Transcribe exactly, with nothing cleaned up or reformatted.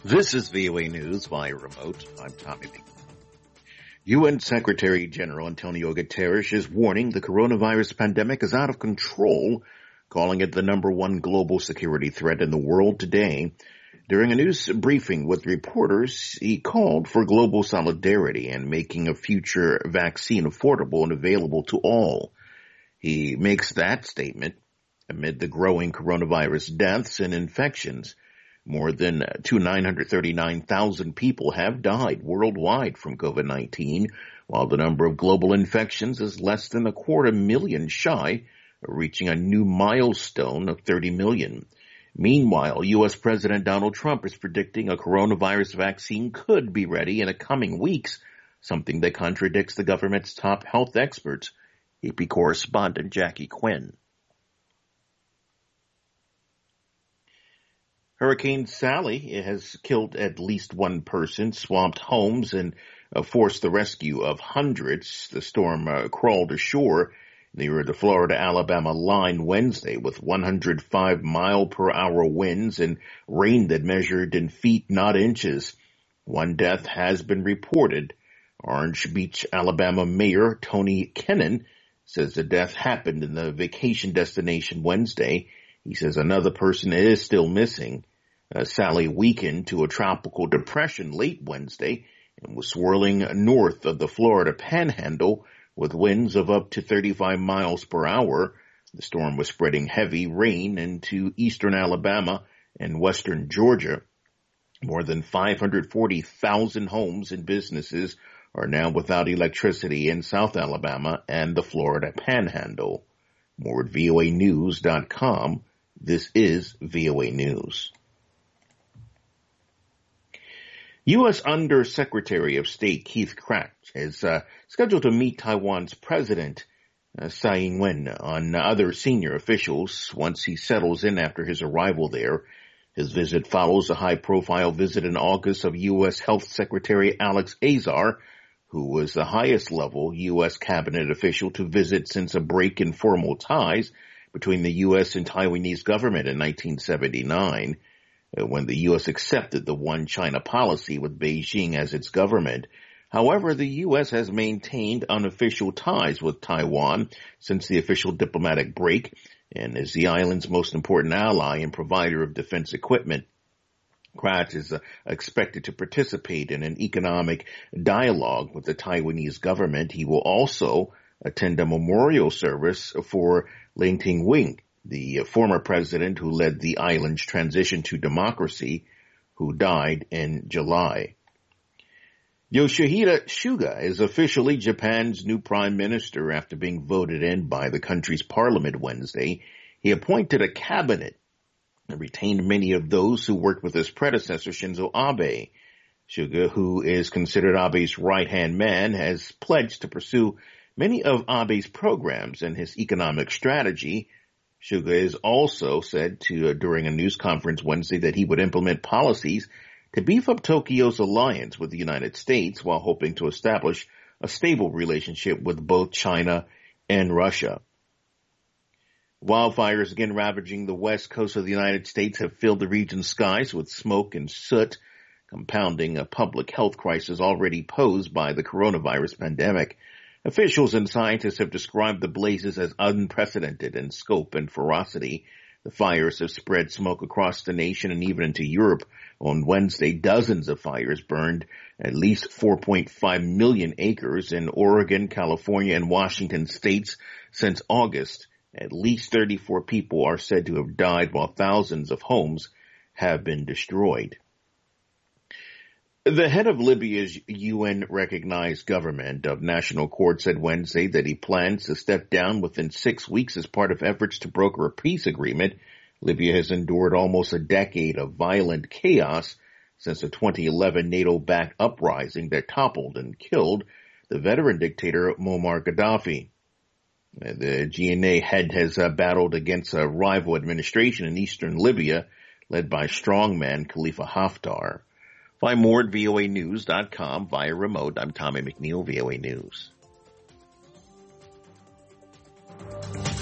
This is V O A News via remote. I'm Tommy B. U N Secretary General Antonio Guterres is warning the coronavirus pandemic is out of control, calling it the number one global security threat in the world today. During a news briefing with reporters, he called for global solidarity and making a future vaccine affordable and available to all. He makes that statement amid the growing coronavirus deaths and infections. More than nine hundred thirty-nine thousand people have died worldwide from COVID nineteen, while the number of global infections is less than a quarter million shy, reaching a new milestone of thirty million. Meanwhile, U S President Donald Trump is predicting a coronavirus vaccine could be ready in the coming weeks, something that contradicts the government's top health experts. A P correspondent Jackie Quinn. Hurricane Sally has killed at least one person, swamped homes, and uh, forced the rescue of hundreds. The storm uh, crawled ashore near the Florida-Alabama line Wednesday with one hundred five mile per hour winds and rain that measured in feet, not inches. One death has been reported. Orange Beach, Alabama Mayor Tony Kennon says the death happened in the vacation destination Wednesday. He says another person is still missing. Uh, Sally weakened to a tropical depression late Wednesday and was swirling north of the Florida Panhandle with winds of up to thirty-five miles per hour. The storm was spreading heavy rain into eastern Alabama and western Georgia. More than five hundred forty thousand homes and businesses are now without electricity in South Alabama and the Florida Panhandle. More at V O A news dot com. This is V O A News. U S Undersecretary of State Keith Krach is uh, scheduled to meet Taiwan's President uh, Tsai Ing-wen on other senior officials once he settles in after his arrival there. His visit follows a high-profile visit in August of U S Health Secretary Alex Azar, who was the highest-level U S cabinet official to visit since a break in formal ties between the U S and Taiwanese government in nineteen seventy-nine. When the U S accepted the One China policy with Beijing as its government. However, the U S has maintained unofficial ties with Taiwan since the official diplomatic break and is the island's most important ally and provider of defense equipment. Krach is uh, expected to participate in an economic dialogue with the Taiwanese government. He will also attend a memorial service for Ling Ting-wing, the former president who led the island's transition to democracy, who died in July. Yoshihide Suga is officially Japan's new prime minister after being voted in by the country's parliament Wednesday. He appointed a cabinet and retained many of those who worked with his predecessor Shinzo Abe. Suga, who is considered Abe's right-hand man, has pledged to pursue many of Abe's programs and his economic strategy. Suga is also said to, uh, during a news conference Wednesday, that he would implement policies to beef up Tokyo's alliance with the United States while hoping to establish a stable relationship with both China and Russia. Wildfires again ravaging the west coast of the United States have filled the region's skies with smoke and soot, compounding a public health crisis already posed by the coronavirus pandemic. Officials and scientists have described the blazes as unprecedented in scope and ferocity. The fires have spread smoke across the nation and even into Europe. On Wednesday, dozens of fires burned at least four point five million acres in Oregon, California, and Washington states since August. At least thirty-four people are said to have died, while thousands of homes have been destroyed. The head of Libya's U N-recognized government of national court said Wednesday that he plans to step down within six weeks as part of efforts to broker a peace agreement. Libya has endured almost a decade of violent chaos since the twenty eleven NATO-backed uprising that toppled and killed the veteran dictator Muammar Gaddafi. The G N A head has uh, battled against a rival administration in eastern Libya led by strongman Khalifa Haftar. Find more at V O A news dot com via remote. I'm Tommy McNeil, V O A News.